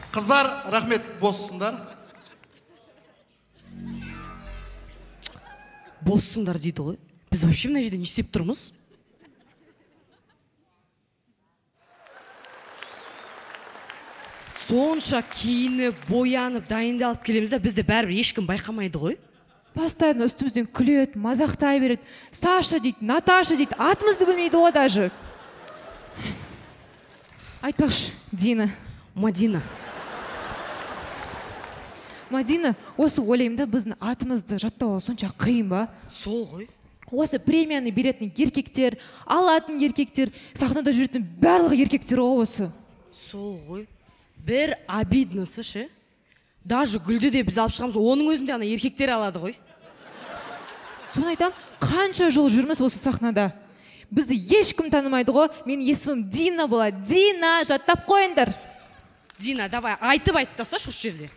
Қыздар, рахмет, боссыңдар. Боссыңдар дейді ғой. Біз вообще мына жерде не істеп тұрмыз? Сонша киініп, боянып, дайындалып келеміз да, бізді бәрібір ешкім байқамайды ғой. Постоянно үстімізден күледі, мазақтай береді. Саша дейді, Наташа дейді, атымызды білмейді ғой даже. Айтпақшы, Дина. Мадина. Мадина, осы ойлаймын да, біздің атымызды жаттауға сонша қиын ба? Сол ғой. Осы премияны беретін еркектер, алатын еркектер, сахнада жүретін барлық еркектер ғой осы. Сол ғой. Бір обидносы ше. Даже гүлді де біз алып шығамыз, оның өзінде ана еркектер алады ғой. Соны айтам, қанша жыл жүрміз осы сахнада. Бізді ешкім танымайды ғой. Менің есімім Дина болады. Дина, жаттап қойыңдар. Дина, давай, айтып тасташы осы жерде.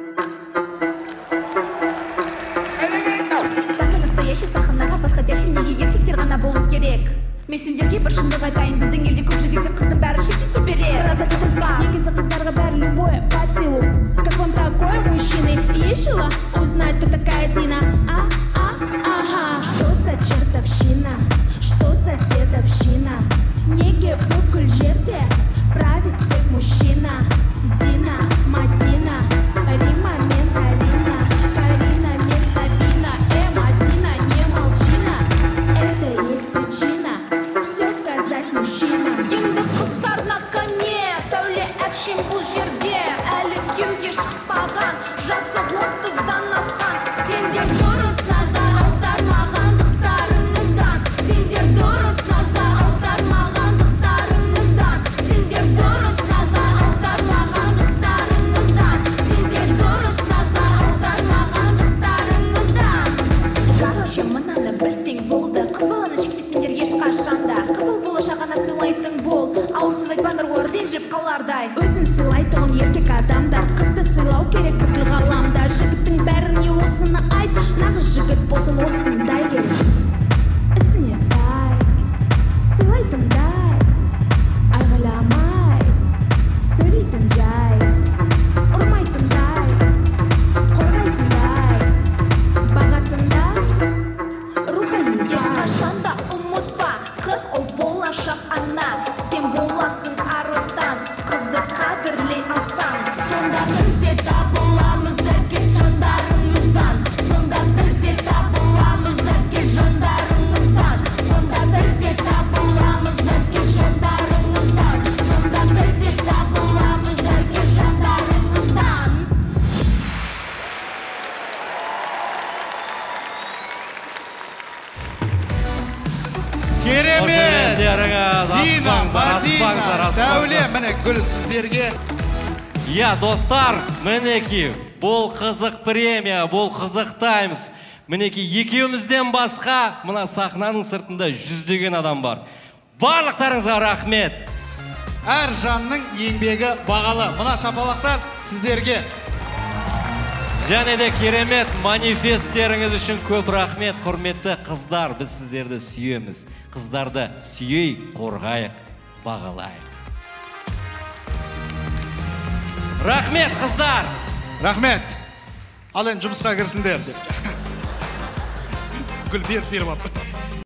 Самый настоящий сахнаға подходящий неге еркектер ғана болу керек. Мен сендерге бір шындық айтайын, біздің елде көп жігіттер қыздың бәрі шектете береді. Раз это сказ. Негізі қыздарға бәрі любое под силу. Как вам такой мужчины? Решила узнать, кто такая Дина? Ага. Что за чертовщина? Что за дедовщина? Неге бүкіл жерде правит тек мужчина. Дина, Мадина, Рима мен Зарина, Карина мен Сабина. Мадина, не молчина. Это есть причина все сказать мужчинам. Енді қыздар на коне, сәуле әпшен бұл жерде. Әлі кеуге шықпаған, жасы 30-дан асқан. Сендер дұрыс назар аудармағандықтарыңыздан. Сендер дұрыс назар аудармағандықтарыңыздан. Сендер дұрыс назар аудармағандықтарыңыздан. Сендер дұрыс назар аудармағандықтарыңыздан. Короче, мынаны білсең болды. Қыз баланы шектетмеңдер ешқашанда. Қызыл болашағына сыйлайтын бол. Ауырсыз айтпаңдар олар ренжіп қалардай. Өзін сыйлайтын еркек адамдар. Қызды сыйлау керек бүкіл ғаламда. Жігіттің бәріне осыны айт. Нағыз жігіт болсын осындай керек. Ісіне сай, сыйлайтындай, айғайламай, сөйлейтін жай, ұрмайтындай, қорғайтындай, бағатындай, рухани ешқашанда ұмытпа. Қыз ол болашақ ана, сен боласың арыстан. Қызды қадірлей алсаң, сонда біз де табыламыз әркез жандарыңыздан. Сонда біз де табыламыз әркез жандарыңыздан. Сонда біз де табыламыз әркез жандарыңыздан. Сонда біз де табыламыз әркез жандарыңыздан. Керемет! Дина, Мадина, сәуле, міне гүл сіздерге. Я, достар, мінеки, бұл қызық премия, бұл қызық таймс. Мінеки, екеумізден басқа, мына сахнаның сыртында жүздеген адам бар. Барлықтарыңызға рахмет. Әр жанның еңбегі бағалы. Мына шапалақтар сіздерге. Және де керемет манифесттеріңіз үшін көп рахмет, құрметті қыздар. Біз сіздерді сүйеміз. Қыздарды сүйейік, қорғайық, бағалайық. Рахмет, қыздар! Рахмет! Ал енді жұмысқа кірсіңдер деп. Гүл беріп алып.